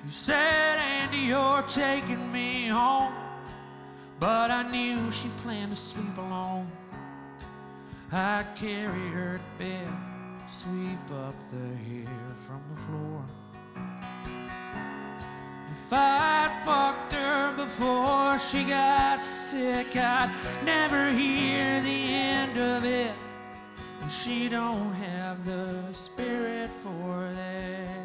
She said, Andy, you're taking me home. But I knew she planned to sleep alone. I'd carry her to bed, sweep up the hair from the floor. If I'd fucked her before she got sick, I'd never hear the end of it. And she don't have the spirit for that.